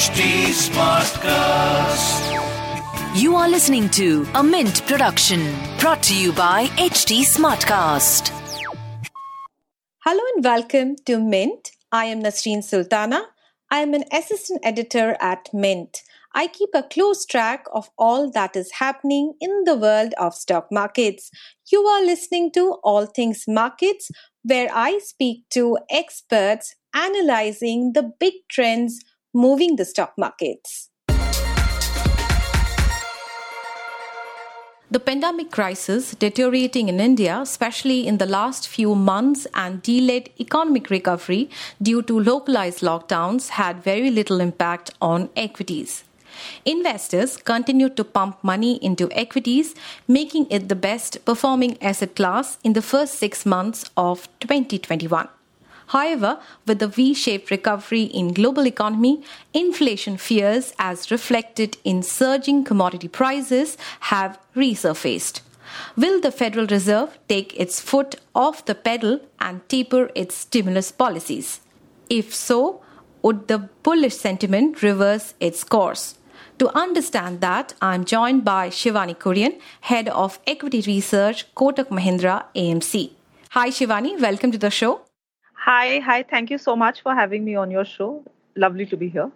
HT Smartcast. You are listening to a Mint production brought to you by HT Smartcast. Hello and welcome to Mint. I am Nasreen Sultana. I am an assistant editor at Mint. I keep a close track of all that is happening in the world of stock markets. You are listening to All Things Markets, where I speak to experts analyzing the big trends moving the stock markets. The pandemic crisis deteriorating in India, especially in the last few months, and delayed economic recovery due to localized lockdowns had very little impact on equities. Investors continued to pump money into equities, making it the best performing asset class in the first 6 months of 2021. However, with the V-shaped recovery in global economy, inflation fears, as reflected in surging commodity prices, have resurfaced. Will the Federal Reserve take its foot off the pedal and taper its stimulus policies? If so, would the bullish sentiment reverse its course? To understand that, I'm joined by Shivani Kurian, Head of Equity Research, Kotak Mahindra AMC. Hi Shivani, welcome to the show. Hi. Thank you so much for having me on your show. Lovely to be here.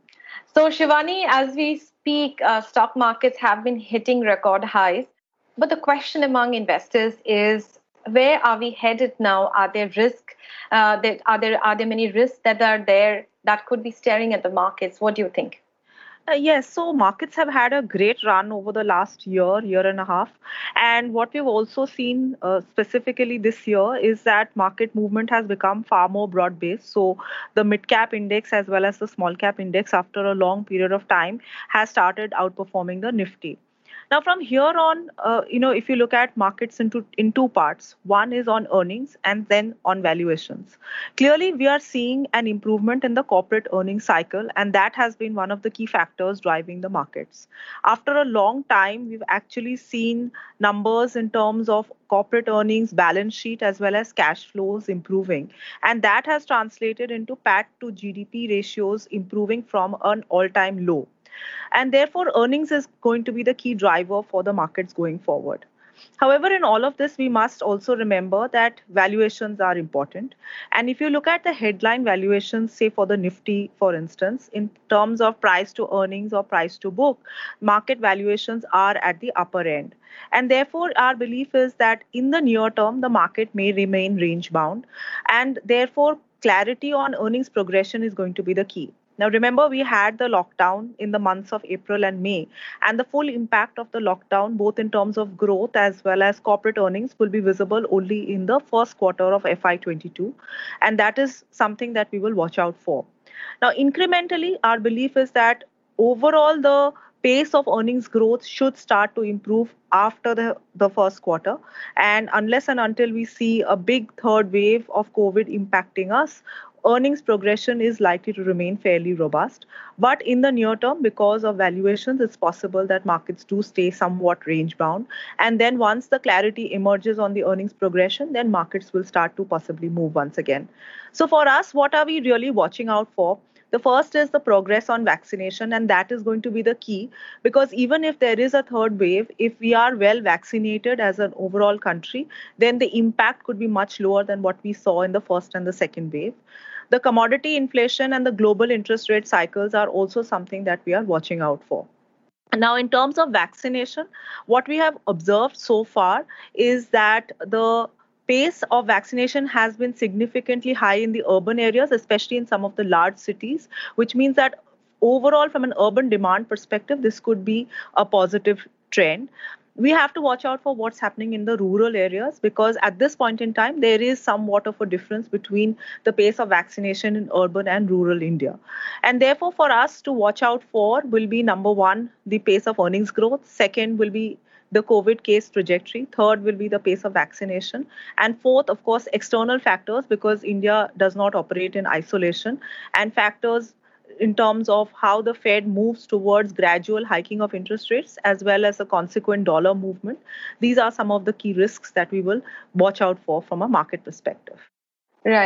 So Shivani, as we speak, stock markets have been hitting record highs. But the question among investors is, where are we headed now? Are there risks? Are there many risks that are there that could be staring at the markets? What do you think? Yes, so markets have had a great run over the last year and a half. And what we've also seen specifically this year is that market movement has become far more broad based. So the mid cap index as well as the small cap index, after a long period of time, has started outperforming the Nifty. Now, from here on, if you look at markets in two parts, one is on earnings and then on valuations. Clearly, we are seeing an improvement in the corporate earnings cycle, and that has been one of the key factors driving the markets. After a long time, we've actually seen numbers in terms of corporate earnings, balance sheet, as well as cash flows improving. And that has translated into PAT to GDP ratios improving from an all-time low. And therefore, earnings is going to be the key driver for the markets going forward. However, in all of this, we must also remember that valuations are important. And if you look at the headline valuations, say for the Nifty, for instance, in terms of price to earnings or price to book, market valuations are at the upper end. And therefore, our belief is that in the near term, the market may remain range bound. And therefore, clarity on earnings progression is going to be the key. Now, remember, we had the lockdown in the months of April and May, and the full impact of the lockdown, both in terms of growth as well as corporate earnings, will be visible only in the first quarter of FY22. And that is something that we will watch out for. Now, incrementally, our belief is that overall the pace of earnings growth should start to improve after the first quarter. And unless and until we see a big third wave of COVID impacting us, earnings progression is likely to remain fairly robust. But in the near term, because of valuations, it's possible that markets do stay somewhat range bound. And then once the clarity emerges on the earnings progression, then markets will start to possibly move once again. So for us, what are we really watching out for? The first is the progress on vaccination, and that is going to be the key, because even if there is a third wave, if we are well vaccinated as an overall country, then the impact could be much lower than what we saw in the first and the second wave. The commodity inflation and the global interest rate cycles are also something that we are watching out for. Now, in terms of vaccination, what we have observed so far is that the pace of vaccination has been significantly high in the urban areas, especially in some of the large cities, which means that overall, from an urban demand perspective, this could be a positive trend. We have to watch out for what's happening in the rural areas, because at this point in time, there is somewhat of a difference between the pace of vaccination in urban and rural India. And therefore, for us to watch out for will be, number one, the pace of earnings growth. Second will be the COVID case trajectory. Third will be the pace of vaccination. And fourth, of course, external factors, because India does not operate in isolation, and factors in terms of how the Fed moves towards gradual hiking of interest rates, as well as a consequent dollar movement. These are some of the key risks that we will watch out for from a market perspective. Right.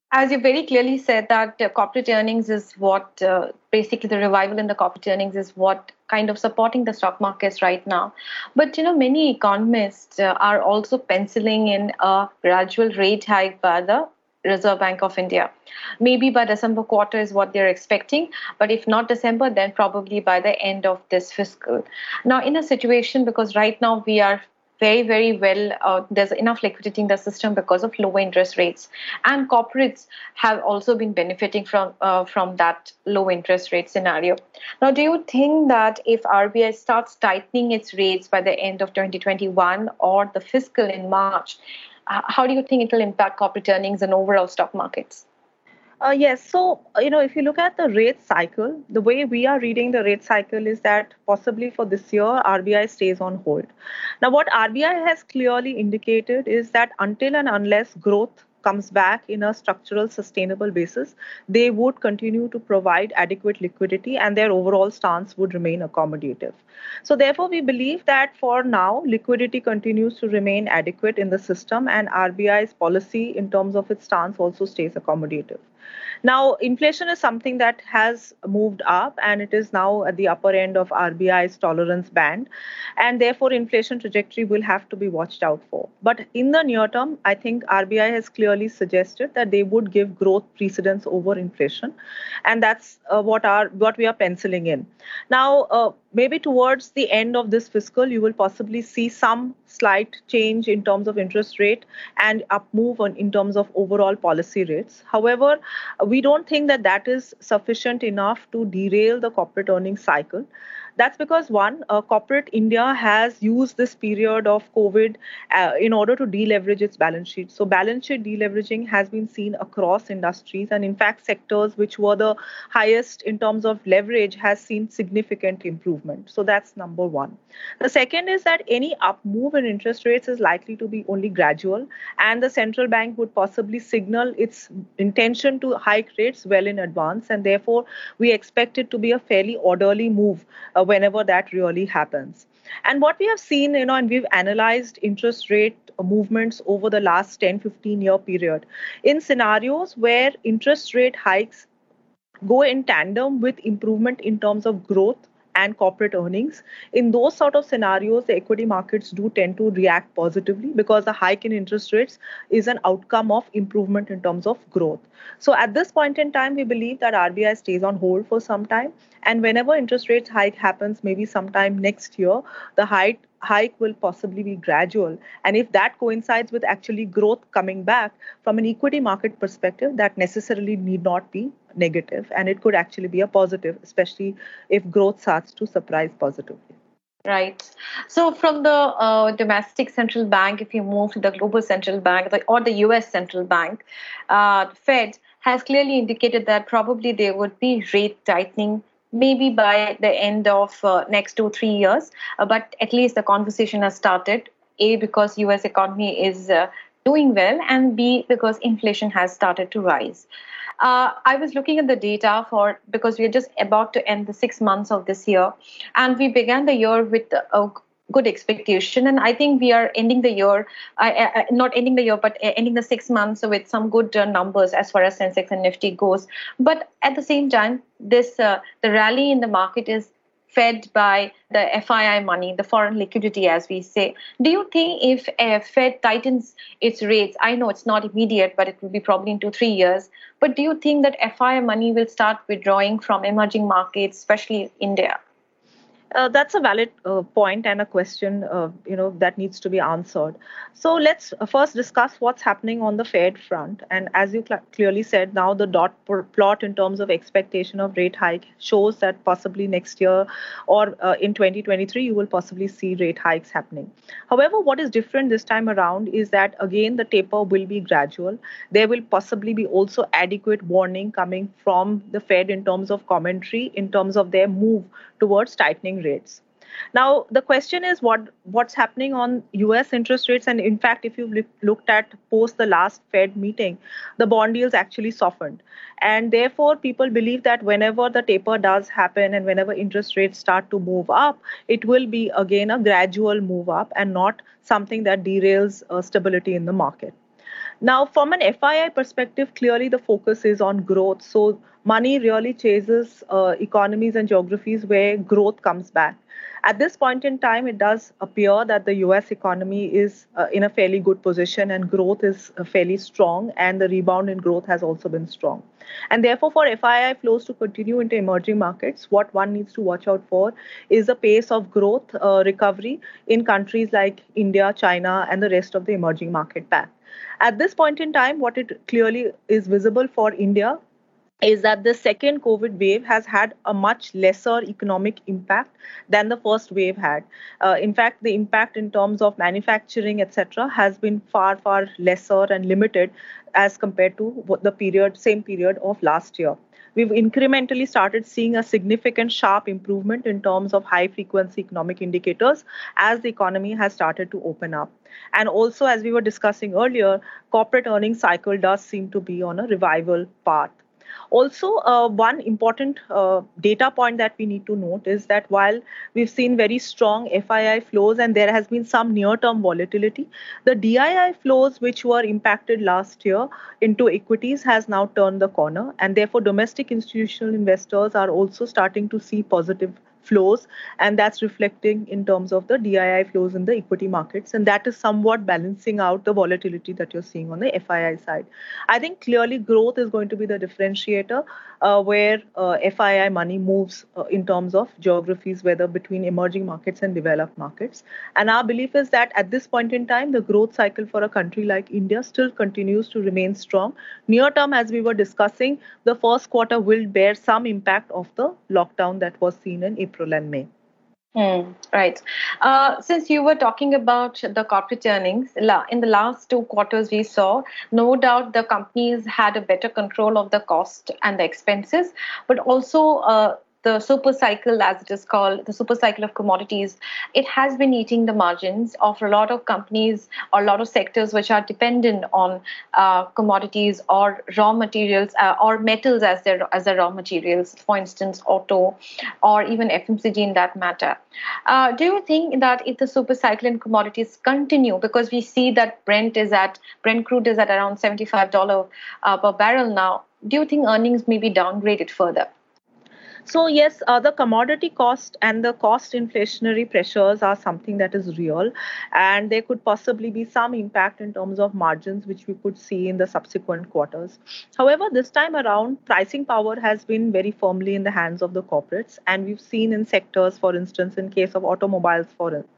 As you very clearly said that corporate earnings is what basically the revival in the corporate earnings is what kind of supporting the stock markets right now. But many economists are also penciling in a gradual rate hike by the Reserve Bank of India. Maybe by December quarter is what they're expecting, but if not December, then probably by the end of this fiscal. Now, in a situation, because right now we are very, very well, there's enough liquidity in the system because of low interest rates, and corporates have also been benefiting from that low interest rate scenario. Now, do you think that if RBI starts tightening its rates by the end of 2021 or the fiscal in March, how do you think it will impact corporate earnings and overall stock markets? Yes. So, if you look at the rate cycle, the way we are reading the rate cycle is that possibly for this year, RBI stays on hold. Now, what RBI has clearly indicated is that until and unless growth comes back in a structural, sustainable basis, they would continue to provide adequate liquidity and their overall stance would remain accommodative. So, therefore, we believe that for now, liquidity continues to remain adequate in the system and RBI's policy in terms of its stance also stays accommodative. Now, inflation is something that has moved up and it is now at the upper end of RBI's tolerance band. And therefore, inflation trajectory will have to be watched out for. But in the near term, I think RBI has clearly suggested that they would give growth precedence over inflation. And that's what we are penciling in. Now, maybe towards the end of this fiscal, you will possibly see some slight change in terms of interest rate and up move in terms of overall policy rates. However, we don't think that that is sufficient enough to derail the corporate earnings cycle. That's because one, corporate India has used this period of COVID in order to deleverage its balance sheet. So balance sheet deleveraging has been seen across industries, and in fact, sectors which were the highest in terms of leverage has seen significant improvement. So that's number one. The second is that any up move in interest rates is likely to be only gradual, and the central bank would possibly signal its intention to hike rates well in advance, and therefore we expect it to be a fairly orderly move whenever that really happens. And what we have seen, and we've analyzed interest rate movements over the last 10-15 year period in scenarios where interest rate hikes go in tandem with improvement in terms of growth and corporate earnings. In those sort of scenarios, the equity markets do tend to react positively because the hike in interest rates is an outcome of improvement in terms of growth. So at this point in time, we believe that RBI stays on hold for some time. And whenever interest rates hike happens, maybe sometime next year, the hike will possibly be gradual. And if that coincides with actually growth coming back from an equity market perspective, that necessarily need not be negative. And it could actually be a positive, especially if growth starts to surprise positively. Right. So from the domestic central bank, if you move to the global central bank or the US central bank, Fed has clearly indicated that probably there would be rate tightening maybe by the end of next 2-3 years. But at least the conversation has started, A, because US economy is doing well, and B, because inflation has started to rise. I was looking at the data because we're just about to end the 6 months of this year, and we began the year with a good expectation, and I think we are ending the year, not ending the year, but ending the 6 months with some good numbers as far as Sensex and Nifty goes. But at the same time, this the rally in the market is fed by the FII money, the foreign liquidity, as we say. Do you think if Fed tightens its rates, I know it's not immediate, but it will be probably in 2-3 years, but do you think that FII money will start withdrawing from emerging markets, especially India? That's a valid point and a question, that needs to be answered. So let's first discuss what's happening on the Fed front. And as you clearly said, now the dot plot in terms of expectation of rate hike shows that possibly next year or in 2023, you will possibly see rate hikes happening. However, what is different this time around is that, again, the taper will be gradual. There will possibly be also adequate warning coming from the Fed in terms of commentary, in terms of their move towards tightening rates. Now, the question is what's happening on US interest rates. And in fact, if you've looked at post the last Fed meeting, the bond yields actually softened. And therefore, people believe that whenever the taper does happen and whenever interest rates start to move up, it will be again a gradual move up and not something that derails stability in the market. Now, from an FII perspective, clearly the focus is on growth. So, money really chases economies and geographies where growth comes back. At this point in time, it does appear that the US economy is in a fairly good position and growth is fairly strong, and the rebound in growth has also been strong. And therefore, for FII flows to continue into emerging markets, what one needs to watch out for is the pace of growth recovery in countries like India, China, and the rest of the emerging market pack. At this point in time, what it clearly is visible for India is that the second COVID wave has had a much lesser economic impact than the first wave had. In fact, the impact in terms of manufacturing, etc., has been far, far lesser and limited as compared to same period of last year. We've incrementally started seeing a significant sharp improvement in terms of high frequency economic indicators as the economy has started to open up. And also, as we were discussing earlier, corporate earnings cycle does seem to be on a revival path. Also, one important data point that we need to note is that while we've seen very strong FII flows and there has been some near-term volatility, the DII flows which were impacted last year into equities has now turned the corner, and therefore domestic institutional investors are also starting to see positive flows, and that's reflecting in terms of the DII flows in the equity markets, and that is somewhat balancing out the volatility that you're seeing on the FII side. I think clearly growth is going to be the differentiator where FII money moves in terms of geographies, whether between emerging markets and developed markets. And our belief is that at this point in time, the growth cycle for a country like India still continues to remain strong. Near term, as we were discussing, the first quarter will bear some impact of the lockdown that was seen in April and May. Right. Since you were talking about the corporate earnings, in the last 2 quarters, we saw no doubt the companies had a better control of the cost and the expenses, but also the super cycle, as it is called, the super cycle of commodities, it has been eating the margins of a lot of companies or a lot of sectors which are dependent on commodities or raw materials or metals as their raw materials, for instance, auto or even FMCG in that matter. Do you think that if the super cycle in commodities continue, because we see that Brent crude is at around $75 per barrel now, do you think earnings may be downgraded further? So yes, the commodity cost and the cost inflationary pressures are something that is real, and there could possibly be some impact in terms of margins, which we could see in the subsequent quarters. However, this time around, pricing power has been very firmly in the hands of the corporates, and we've seen in sectors, for instance, in case of automobiles,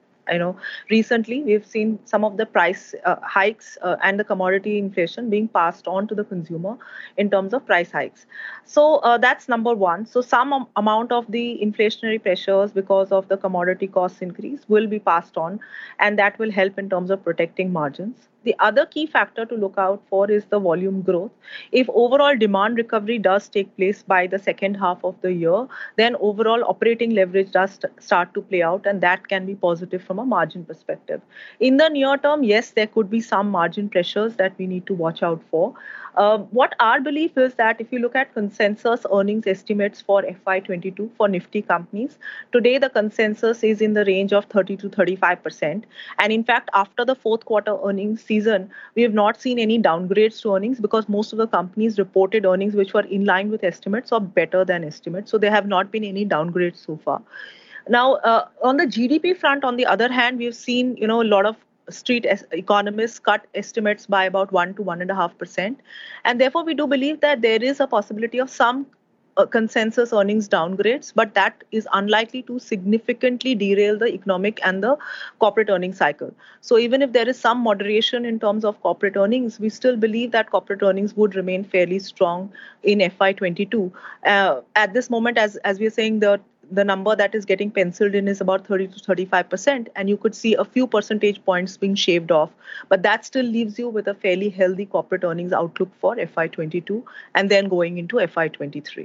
recently we've seen some of the price hikes and the commodity inflation being passed on to the consumer in terms of price hikes. So that's number one. So some amount of the inflationary pressures because of the commodity cost increase will be passed on, and that will help in terms of protecting margins. The other key factor to look out for is the volume growth. If overall demand recovery does take place by the second half of the year, then overall operating leverage does start to play out, and that can be positive from a margin perspective. In the near term, yes, there could be some margin pressures that we need to watch out for. What our belief is that if you look at consensus earnings estimates for FY22 for Nifty companies, today the consensus is in the range of 30 to 35%. And in fact, after the fourth quarter earnings season, we have not seen any downgrades to earnings because most of the companies reported earnings which were in line with estimates or better than estimates. So there have not been any downgrades so far. Now, on the GDP front, on the other hand, we've seen a lot of street economists cut estimates by about 1 to 1.5%, and therefore we do believe that there is a possibility of some consensus earnings downgrades, but that is unlikely to significantly derail the economic and the corporate earnings cycle. So even if there is some moderation in terms of corporate earnings, we still believe that corporate earnings would remain fairly strong in FY22. At this moment, as we are saying, the number that is getting penciled in is about 30 to 35%, and you could see a few percentage points being shaved off. But that still leaves you with a fairly healthy corporate earnings outlook for FY22 and then going into FY23.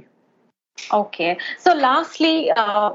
Okay. So lastly,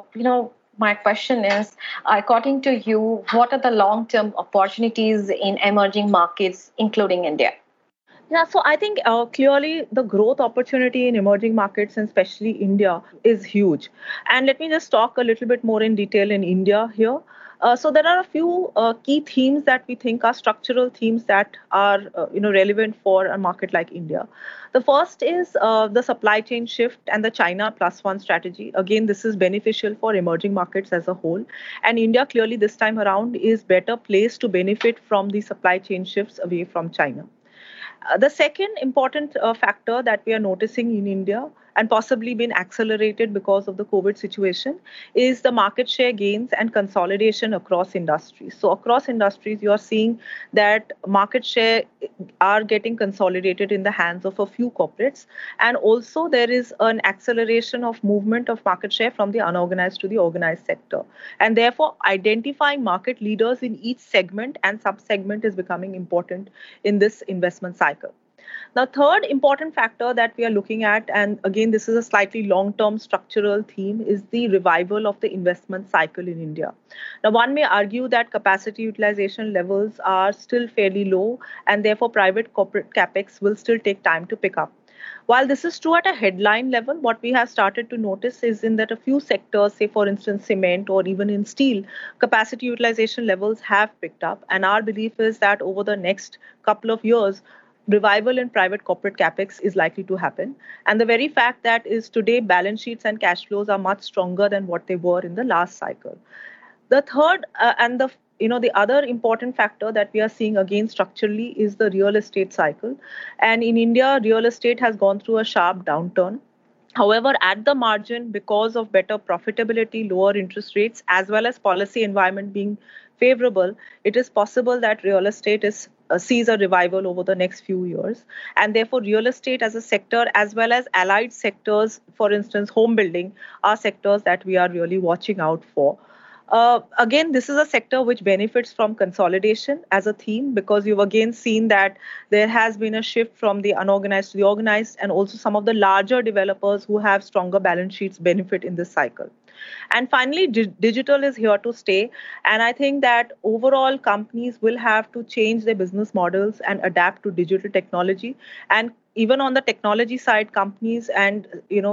my question is, according to you, what are the long-term opportunities in emerging markets, including India? Yeah, so I think clearly the growth opportunity in emerging markets, and especially India, is huge. And let me just talk a little bit more in detail in India here. So there are a few key themes that we think are structural themes that are relevant for a market like India. The first is the supply chain shift and the China plus one strategy. Again, this is beneficial for emerging markets as a whole, and India clearly this time around is better placed to benefit from the supply chain shifts away from China. The second important factor that we are noticing in India and possibly been accelerated because of the COVID situation is the market share gains and consolidation across industries. So across industries, you are seeing that market share are getting consolidated in the hands of a few corporates. And also there is an acceleration of movement of market share from the unorganized to the organized sector. And therefore, identifying market leaders in each segment and sub-segment is becoming important in this investment cycle. The third important factor that we are looking at, and again, this is a slightly long-term structural theme, is the revival of the investment cycle in India. Now, one may argue that capacity utilization levels are still fairly low, and therefore private corporate capex will still take time to pick up. While this is true at a headline level, what we have started to notice is in that a few sectors, say for instance cement or even in steel, capacity utilization levels have picked up. And our belief is that over the next couple of years, revival in private corporate capex is likely to happen. And the very fact that is today balance sheets and cash flows are much stronger than what they were in the last cycle. The third the other important factor that we are seeing again structurally is the real estate cycle. And in India, real estate has gone through a sharp downturn. However, at the margin, because of better profitability, lower interest rates, as well as policy environment being favorable, it is possible that real estate sees a revival over the next few years. And therefore, real estate as a sector, as well as allied sectors, for instance, home building, are sectors that we are really watching out for. Again, this is a sector which benefits from consolidation as a theme, because you've again seen that there has been a shift from the unorganized to the organized, and also some of the larger developers who have stronger balance sheets benefit in this cycle. And finally, digital is here to stay. And I think that overall companies will have to change their business models and adapt to digital technology. And even on the technology side, companies and,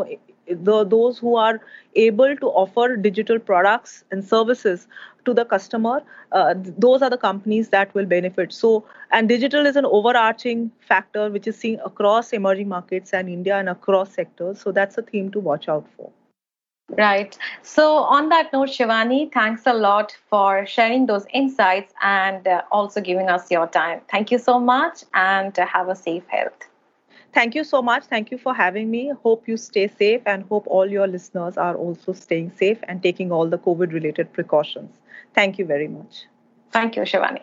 those who are able to offer digital products and services to the customer, those are the companies that will benefit. So, and digital is an overarching factor which is seen across emerging markets and India and across sectors. So that's a theme to watch out for. Right. So on that note, Shivani, thanks a lot for sharing those insights and also giving us your time. Thank you so much, and have a safe health. Thank you so much. Thank you for having me. Hope you stay safe, and hope all your listeners are also staying safe and taking all the COVID-related precautions. Thank you very much. Thank you, Shivani.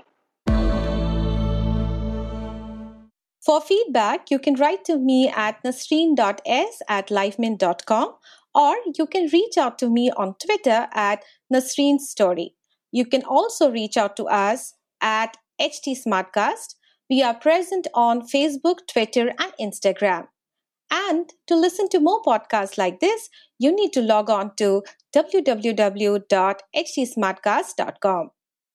For feedback, you can write to me at nasreen.s@lifemint.com, or you can reach out to me on Twitter at Nasreen Story. You can also reach out to us at HT Smartcast. We are present on Facebook, Twitter, and Instagram. And to listen to more podcasts like this, you need to log on to www.htsmartcast.com.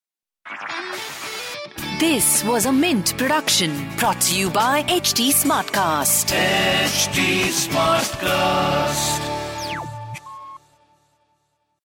This was a Mint production brought to you by HT Smartcast. HT Smartcast.